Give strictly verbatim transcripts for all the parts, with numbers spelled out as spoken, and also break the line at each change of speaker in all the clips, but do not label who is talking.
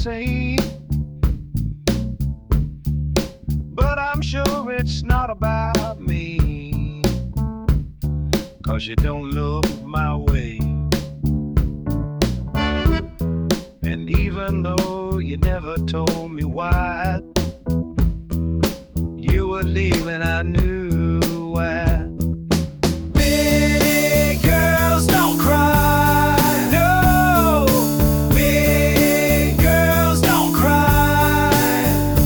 say, but I'm sure it's not about me, 'cause you don't look my way. And even though you never told me why you were leaving, I knew why. Big girls don't cry, no. Big girls don't cry.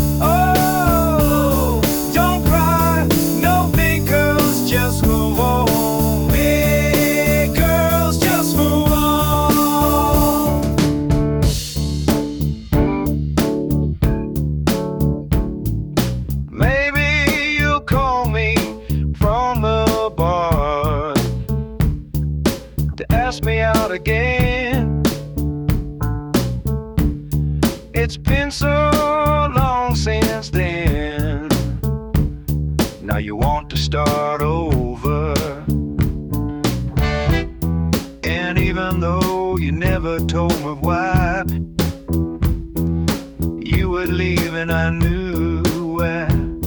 Oh, don't cry, no. Big girls just move on. Big girls just move on. Maybe you'll call me from the bar to ask me out again. It's been so long since then. Now you want to start over. And even though you never told me why you were leaving, I knew why.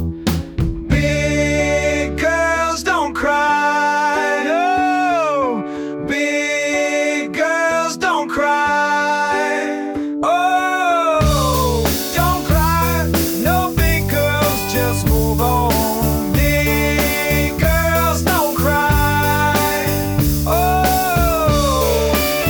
Big girls don't cry, no. Big girls don't cry. Oh, don't cry, no. Big girls just move on. Big girls don't cry. Oh,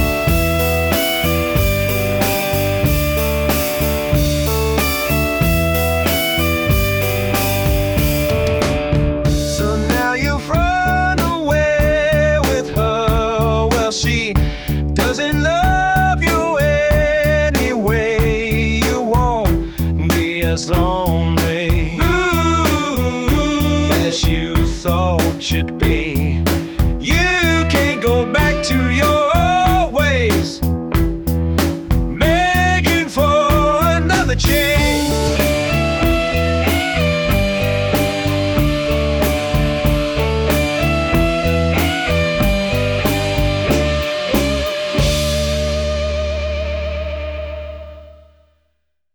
so now you've run away with her. Well, she doesn't love you anyway. You won't be as lonely as you thought you'd be.